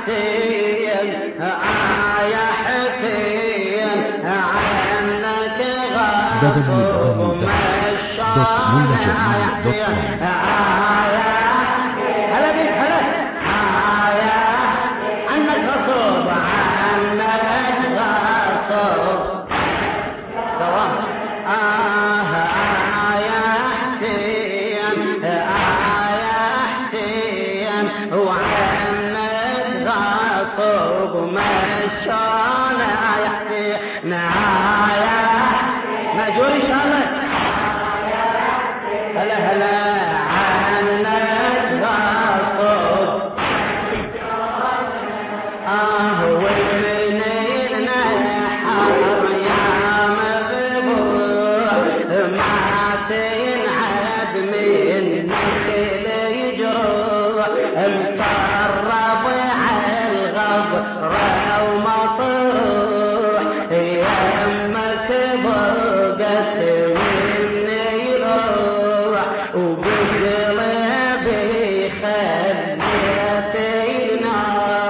www.mulajamil.com. هلا بيك هلا عنك غصب عنك غصب سواء يا حسين وعنك غصب مشان يا حسين مأجور إن شاء الله. هلا هلا عنك غصب ومنين نحر يا مذبوح ما تنعد منك ليجروح مصرب عالغبرة ومطروح يمك بقت مني يروح وبقلبي خليتينا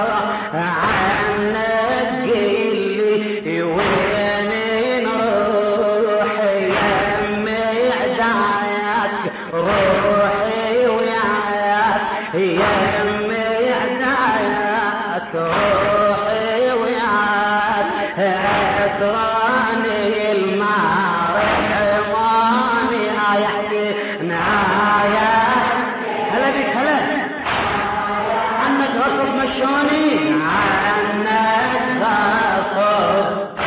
عنك قلي وين نروح يمي عداياك روحي وياك يمي عداياك روحي وياك أسراني المرحماني يا حسين هلا بك هلا عنك غصب مشوني عنك غصب.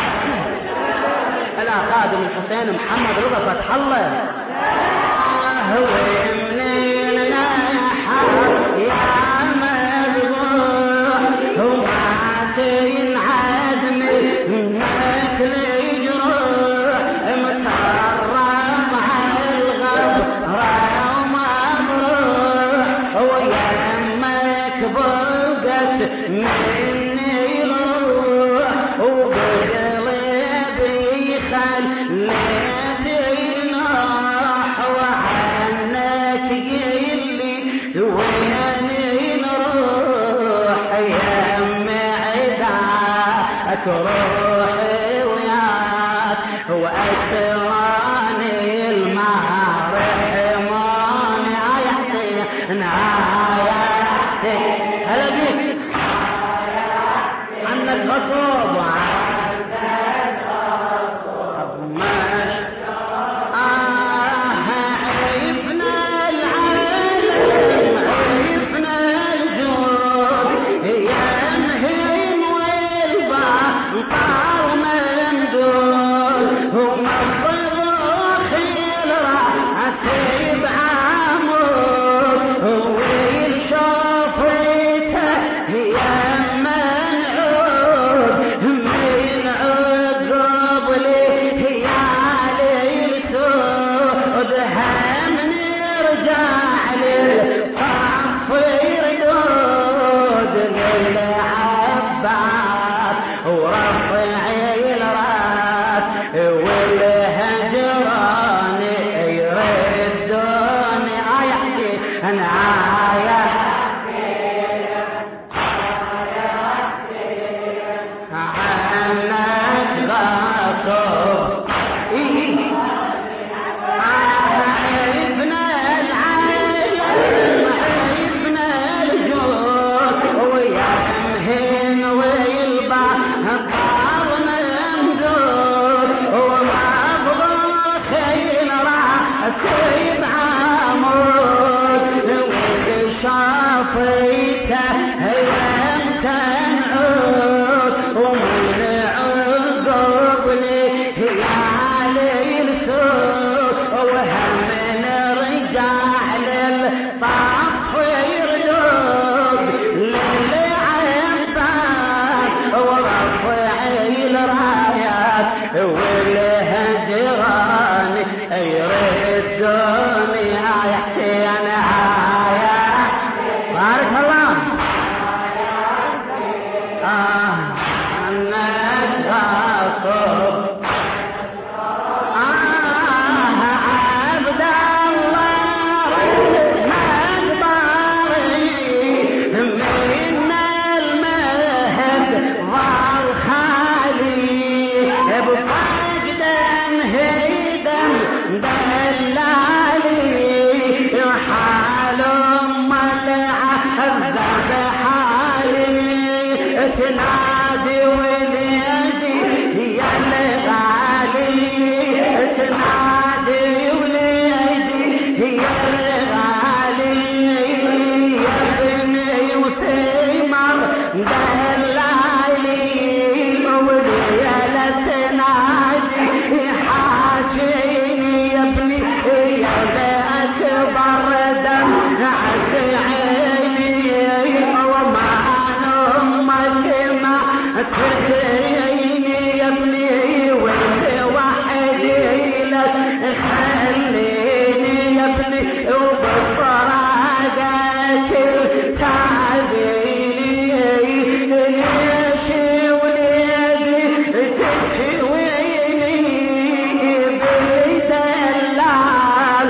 هلا خادم الحسين محمد رضا فتح الله هو منين نحر يا مذبوح وما تنعد منك ليجروح متهرب عالغبرة ومبروح ويمك بقت مني يروح وبقلبي خليتي نوح وعنك قلي وين نروح يمي عداك روحي وياك وأسراني المرحماني يا حسين هلا بيك عنك غصب عيبنا العالم عيبنا الجود ينهيم والبطال ممدود ومصروخ الرأسي بعمود والشوفيته يا منعود من عقب لي يا للسود هم نرجع للطف يردود للعباس ورفعي الراس والهجران يردوني يحكي انا عنك غصب عيبنا العالم عيبنا الجود ويمهن ويلبطل ممدود ومبروك الرأسي بعمود وشافيته يمتى نعود ومن عقب لي يا للسود وهم نرجع للطف يردود للعباس ورفعي الرايات والهجران يردوني يا حسين بارك الله تنادي وليدي يا الغالي تنادي وليدي يا الغالي يا ابني وثمر دلالي وليلة تنادي حاجيني يا ابني يا الأكبر دمعة عيني وما أمك ما تدريني يا ابني وانت وحدي لك خليني يا ابني وبفراقك تعذيني ليش وليدي تشويني بالدلال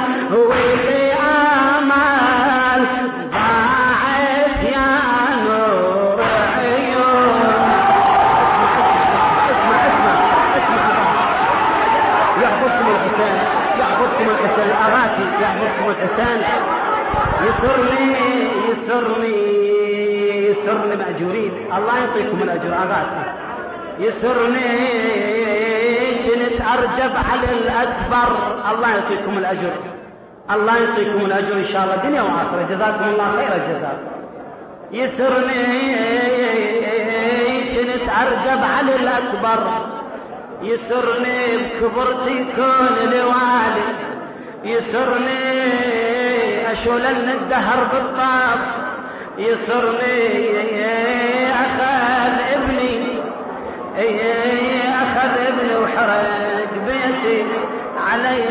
والأمل ضاعت يا نور عيون. يحفظكم الحسين يحفظكم الحسين الأغاتي يحفظكم الحسين. يسرني مأجورين الله يعطيكم الأجر أغاتي. يسرني كنت أرجب على الأكبر الله يعطيكم الأجر الله يعطيكم الأجر إن شاء الله دنيا وآخرة جزاكم الله خير الجزاء. يسرني كنت أرجب على الأكبر يسرني بكبرتي يكون لوالي يسرني أشولن الدهر بالطاف يسرني أخذ ابني وحرق بيتي علي.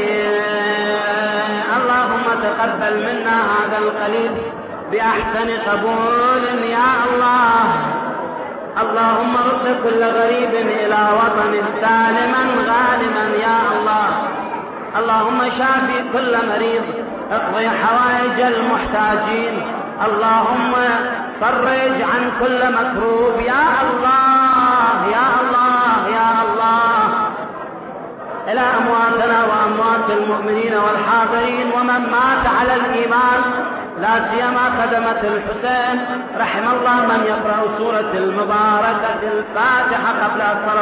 اللهم تقبل منا هذا القليل بأحسن قبول يا الله. اللهم رد كل غريب إلى وطن سالما غانما يا الله. اللهم شافي كل مريض اقضي حوائج المحتاجين. اللهم فرج عن كل مكروب يا الله يا الله يا الله. إلى أمواتنا وأموات المؤمنين والحاضرين ومن مات على الإيمان لا سيما خدمة الحسين رحم الله من يقرأ سورة المباركة الفاتحة قبل الصلاة.